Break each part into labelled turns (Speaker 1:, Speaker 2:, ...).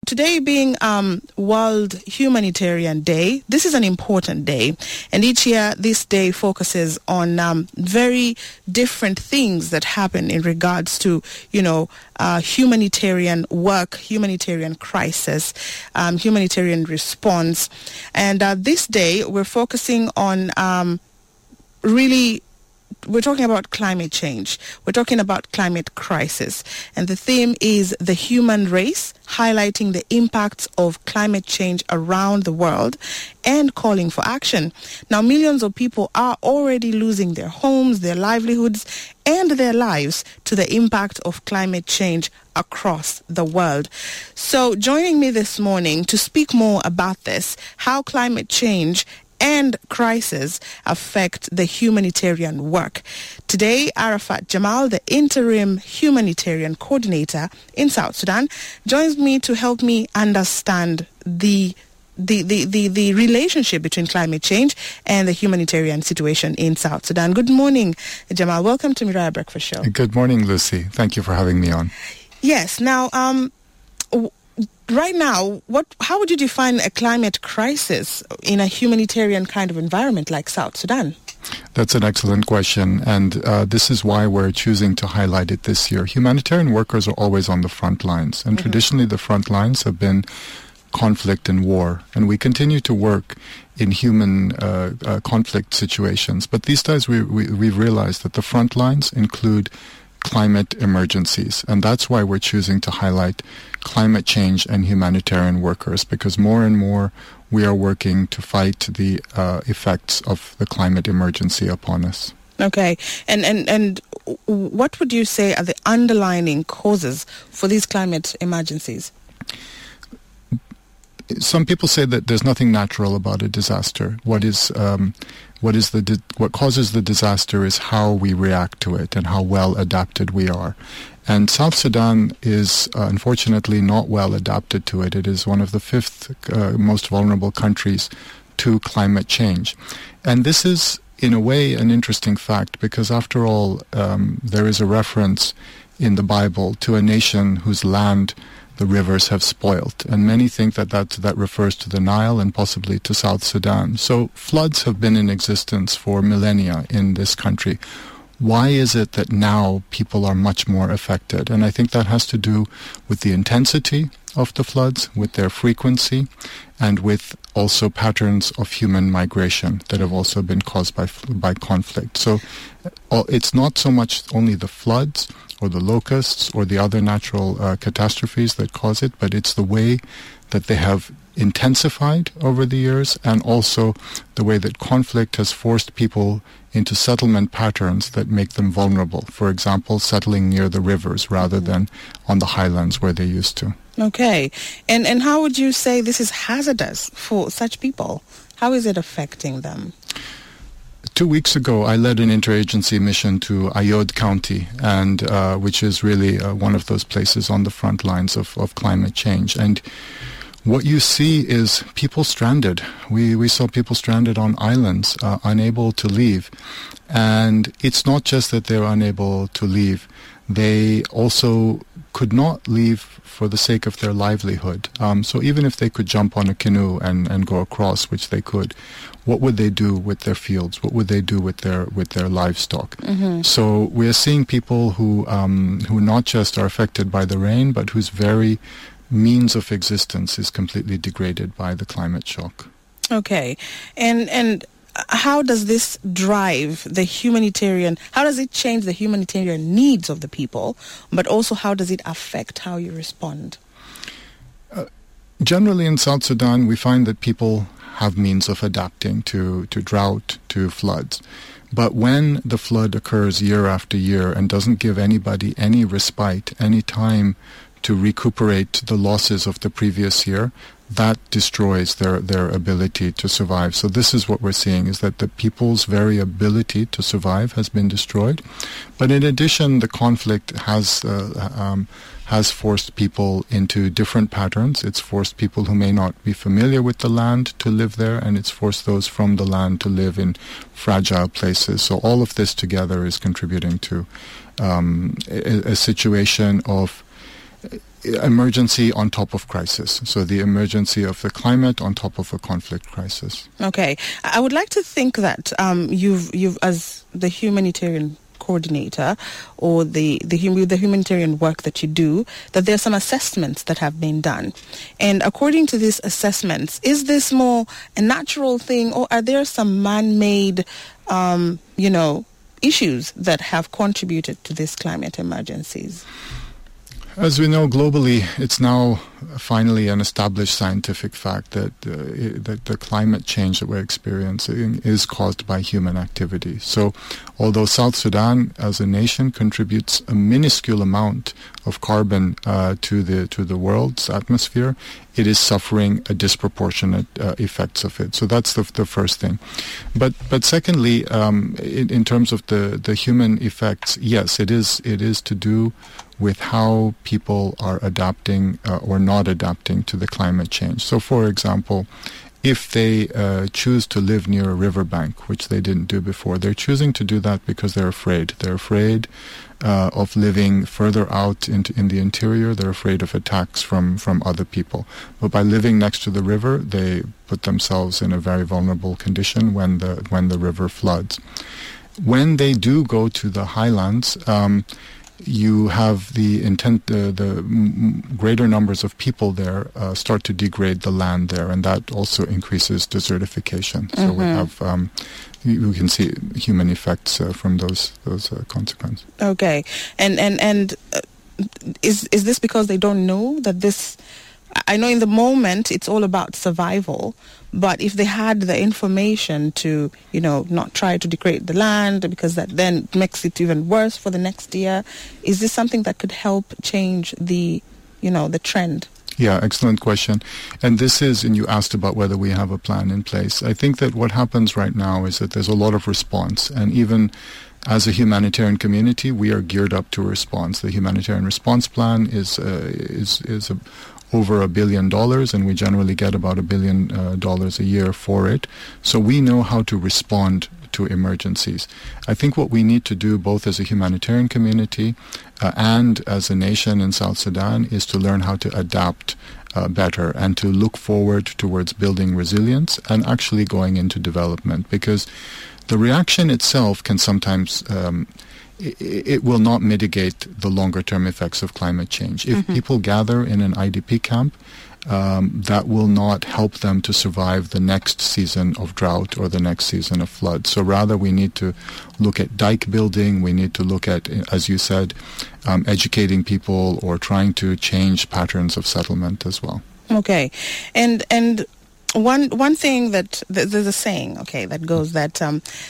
Speaker 1: today being World Humanitarian Day, this is an important day. And each year, this day focuses on very different things that happen in regards to, humanitarian work, humanitarian crisis, humanitarian response. And this day, we're focusing on we're talking about climate change. We're talking about climate crisis. And the theme is the human race, highlighting the impacts of climate change around the world and calling for action. Now, millions of people are already losing their homes, their livelihoods, and their lives to the impact of climate change across the world. So joining me this morning to speak more about this, how climate change and crisis affect the humanitarian work. Today, Arafat Jamal, the interim humanitarian coordinator in South Sudan, joins me to help me understand the relationship between climate change and the humanitarian situation in South Sudan. Good morning, Jamal. Welcome to Miraya Breakfast Show.
Speaker 2: Good morning, Lucy. Thank you for having me on.
Speaker 1: Yes. Now, right now, how would you define a climate crisis in a humanitarian kind of environment like South Sudan?
Speaker 2: That's an excellent question, and this is why we're choosing to highlight it this year. Humanitarian workers are always on the front lines, and traditionally the front lines have been conflict and war, and we continue to work in human conflict situations. But these days we've realized that the front lines include climate emergencies, and that's why we're choosing to highlight climate change and humanitarian workers, because more and more we are working to fight the effects of the climate emergency upon us.
Speaker 1: Okay, and what would you say are the underlying causes for these climate emergencies?
Speaker 2: Some people say that there's nothing natural about a disaster. What causes the disaster is how we react to it and how well adapted we are. And South Sudan is unfortunately not well adapted to it. It is one of the fifth most vulnerable countries to climate change. And this is, in a way, an interesting fact, because after all, there is a reference in the Bible to a nation whose land the rivers have spoilt, and many think that refers to the Nile and possibly to South Sudan. So floods have been in existence for millennia in this country. Why is it that now people are much more affected? And I think that has to do with the intensity of the floods, with their frequency, and with also patterns of human migration that have also been caused by conflict. So it's not so much only the floods or the locusts or the other natural catastrophes that cause it, but it's the way that they have intensified over the years, and also the way that conflict has forced people into settlement patterns that make them vulnerable. For example, settling near the rivers rather than on the highlands where they used to.
Speaker 1: Okay. And how would you say this is hazardous for such people? How is it affecting them?
Speaker 2: 2 weeks ago, I led an interagency mission to Ayod County, and which is really one of those places on the front lines of climate change. And what you see is people stranded. We saw people stranded on islands, unable to leave. And it's not just that they're unable to leave. They also could not leave for the sake of their livelihood. So even if they could jump on a canoe and go across, which they could, what would they do with their fields? What would they do with their livestock? So we are seeing people who not just are affected by the rain, but whose very means of existence is completely degraded by the climate shock.
Speaker 1: Okay. And how does this drive the humanitarian, how does it change the humanitarian needs of the people, but also how does it affect how you respond?
Speaker 2: Generally in South Sudan, we find that people have means of adapting to drought, to floods. But when the flood occurs year after year and doesn't give anybody any respite, any time to recuperate the losses of the previous year, that destroys their ability to survive. So this is what we're seeing, is that the people's very ability to survive has been destroyed. But in addition, the conflict has forced people into different patterns. It's forced people who may not be familiar with the land to live there, and it's forced those from the land to live in fragile places. So all of this together is contributing to a situation of emergency on top of crisis. So the emergency of the climate on top of a conflict crisis.
Speaker 1: Okay. I would like to think that you've as the humanitarian coordinator or the humanitarian work that you do, that there are some assessments that have been done. And according to these assessments, is this more a natural thing, or are there some man-made, issues that have contributed to these climate emergencies?
Speaker 2: As we know, globally, it's now finally an established scientific fact that the climate change that we're experiencing is caused by human activity. So, although South Sudan, as a nation, contributes a minuscule amount of carbon to the world's atmosphere, it is suffering a disproportionate effects of it. So that's the first thing. But secondly, in terms of the human effects, yes, it is to do with how people are adapting or not adapting to the climate change. So, for example, if they choose to live near a riverbank, which they didn't do before, they're choosing to do that because they're afraid. They're afraid of living further out in the interior. They're afraid of attacks from other people. But by living next to the river, they put themselves in a very vulnerable condition when the river floods. When they do go to the highlands, you have the intent, the greater numbers of people there start to degrade the land there, and that also increases desertification. So we have, you can see human effects from those consequences.
Speaker 1: Okay, and is this because they don't know that this? I know in the moment it's all about survival, but if they had the information to, not try to degrade the land, because that then makes it even worse for the next year, is this something that could help change the trend?
Speaker 2: Yeah, excellent question. And you asked about whether we have a plan in place. I think that what happens right now is that there's a lot of response, and even as a humanitarian community, we are geared up to a response. The humanitarian response plan is over $1 billion, and we generally get about $1 billion a year for it. So we know how to respond to emergencies. I think what we need to do, both as a humanitarian community and as a nation in South Sudan, is to learn how to adapt better and to look forward towards building resilience and actually going into development, because the reaction itself can sometimes it will not mitigate the longer-term effects of climate change. If people gather in an IDP camp, that will not help them to survive the next season of drought or the next season of flood. So rather, we need to look at dike building. We need to look at, as you said, educating people or trying to change patterns of settlement as well.
Speaker 1: Okay, and one thing that there's a saying, that goes that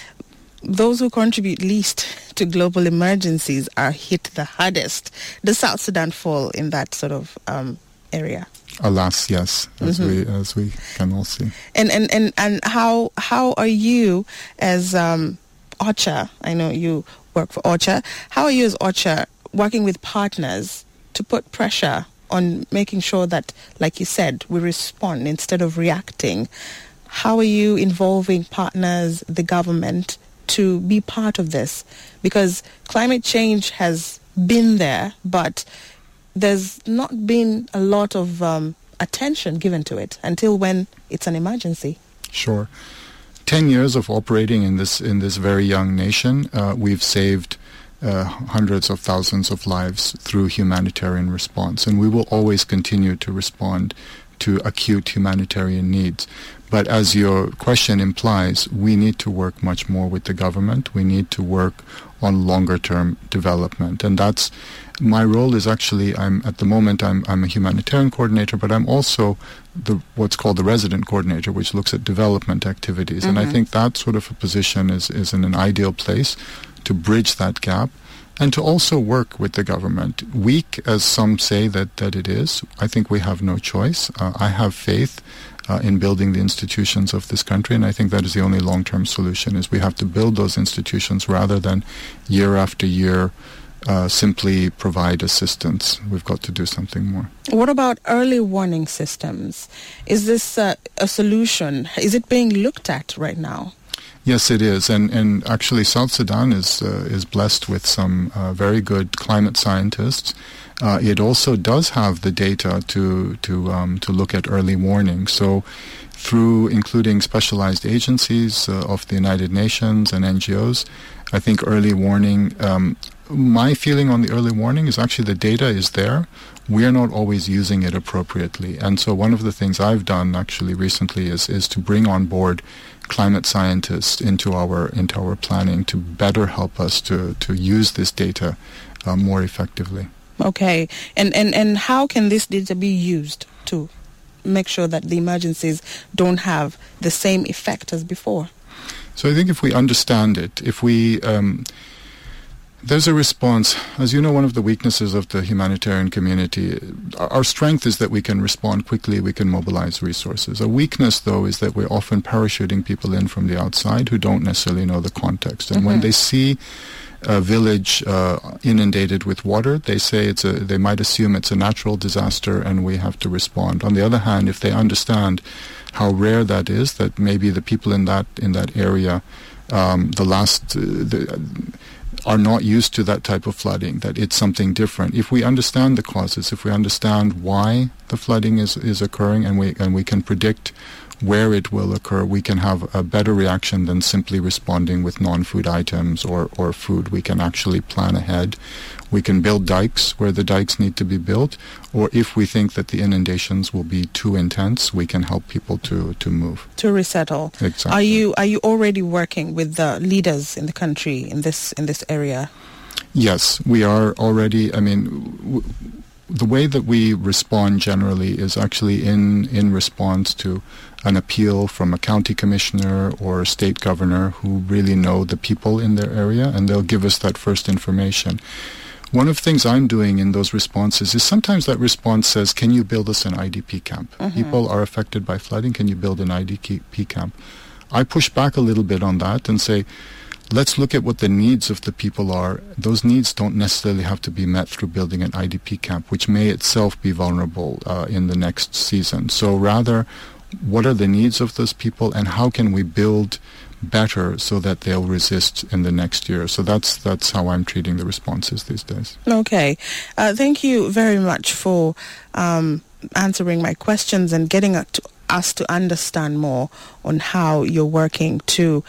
Speaker 1: those who contribute least to global emergencies are hit the hardest. Does South Sudan fall in that sort of area?
Speaker 2: Alas, yes, as we can all see.
Speaker 1: And how are you as OCHA? I know you work for OCHA. How are you as OCHA working with partners to put pressure on making sure that, like you said, we respond instead of reacting? How are you involving partners, the government, to be part of this? Because climate change has been there, but there's not been a lot of attention given to it until when it's an emergency.
Speaker 2: Sure. 10 years of operating in this very young nation, we've saved hundreds of thousands of lives through humanitarian response, and we will always continue to respond to acute humanitarian needs. But as your question implies, we need to work much more with the government. We need to work on longer-term development, and that's my role. Is actually, I'm a humanitarian coordinator, but I'm also what's called the resident coordinator, which looks at development activities. And I think that sort of a position is in an ideal place to bridge that gap and to also work with the government. Weak as some say that it is, I think we have no choice. I have faith in building the institutions of this country, and I think that is the only long-term solution, is we have to build those institutions rather than year after year simply provide assistance. We've got to do something more.
Speaker 1: What about early warning systems? Is this a solution? Is it being looked at right now?
Speaker 2: Yes, it is, and actually South Sudan is blessed with some very good climate scientists It also does have the data to look at early warning. So through including specialized agencies of the United Nations and NGOs, I think early warning, my feeling on the early warning is actually the data is there. We are not always using it appropriately. And so one of the things I've done actually recently is to bring on board climate scientists into our planning to better help us to use this data more effectively.
Speaker 1: Okay. And how can this data be used to make sure that the emergencies don't have the same effect as before?
Speaker 2: So I think if we understand it, if we... there's a response. As you know, one of the weaknesses of the humanitarian community, our strength is that we can respond quickly, we can mobilize resources. A weakness, though, is that we're often parachuting people in from the outside who don't necessarily know the context. And when they see a village inundated with water, they might assume it's a natural disaster and we have to respond. On the other hand, if they understand how rare that is, that maybe the people in that area, are not used to that type of flooding, that it's something different. If we understand the causes, if we understand why the flooding is occurring, and we can predict where it will occur, we can have a better reaction than simply responding with non-food items or food. We can actually plan ahead. We can build dikes where the dikes need to be built, or if we think that the inundations will be too intense, we can help people to move.
Speaker 1: To resettle.
Speaker 2: Exactly.
Speaker 1: Are you already working with the leaders in the country in this area?
Speaker 2: Yes, we are already. I mean, the way that we respond generally is actually in response to an appeal from a county commissioner or a state governor who really know the people in their area, and they'll give us that first information. One of the things I'm doing in those responses is sometimes that response says, can you build us an IDP camp? People are affected by flooding, can you build an IDP camp? I push back a little bit on that and say, let's look at what the needs of the people are. Those needs don't necessarily have to be met through building an IDP camp, which may itself be vulnerable in the next season. So rather, what are the needs of those people and how can we build better so that they'll resist in the next year? So that's how I'm treating the responses these days.
Speaker 1: Okay. Thank you very much for answering my questions and getting us to understand more on how you're working to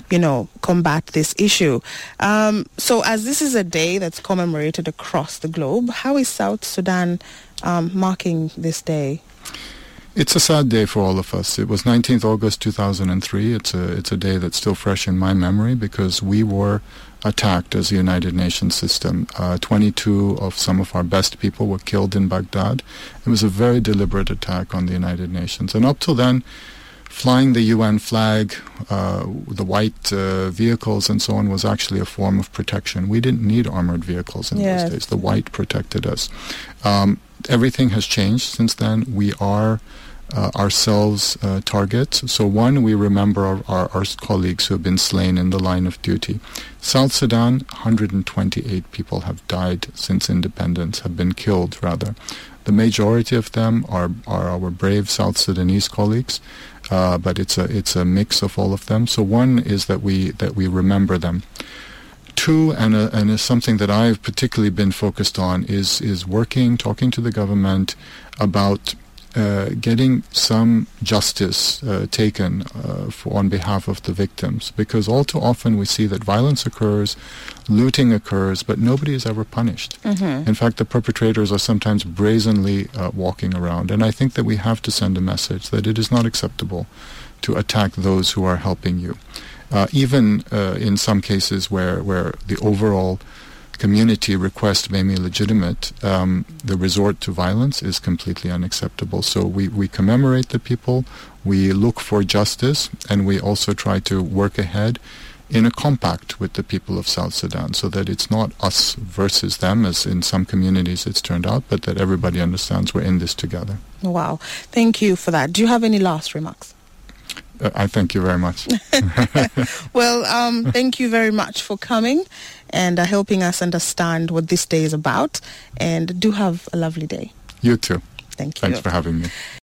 Speaker 1: combat this issue. So as this is a day that's commemorated across the globe, how is South Sudan marking this day?
Speaker 2: It's a sad day for all of us. It was 19th August 2003. It's a day that's still fresh in my memory because we were attacked as a United Nations system. 22 of some of our best people were killed in Baghdad. It was a very deliberate attack on the United Nations. And up till then, flying the UN flag, the white vehicles and so on was actually a form of protection. We didn't need armored vehicles in those days. The white protected us. Everything has changed since then. We are ourselves targets. So one, we remember our colleagues who have been slain in the line of duty. South Sudan, 128 people have died since independence, have been killed rather. The majority of them are our brave South Sudanese colleagues, but it's a mix of all of them. So one is that we remember them. Two, and is something that I've particularly been focused on, is talking to the government about getting some justice taken on behalf of the victims, because all too often we see that violence occurs, looting occurs, but nobody is ever punished. In fact, the perpetrators are sometimes brazenly walking around, and I think that we have to send a message that it is not acceptable to attack those who are helping you. Even in some cases where the overall community request may be legitimate, the resort to violence is completely unacceptable. So we commemorate the people, we look for justice, and we also try to work ahead in a compact with the people of South Sudan so that it's not us versus them, as in some communities it's turned out, but that everybody understands we're in this together.
Speaker 1: Wow. Thank you for that. Do you have any last remarks?
Speaker 2: I thank you very much.
Speaker 1: Well, thank you very much for coming and helping us understand what this day is about. And do have a lovely day.
Speaker 2: You too.
Speaker 1: Thank you.
Speaker 2: Thanks for having me.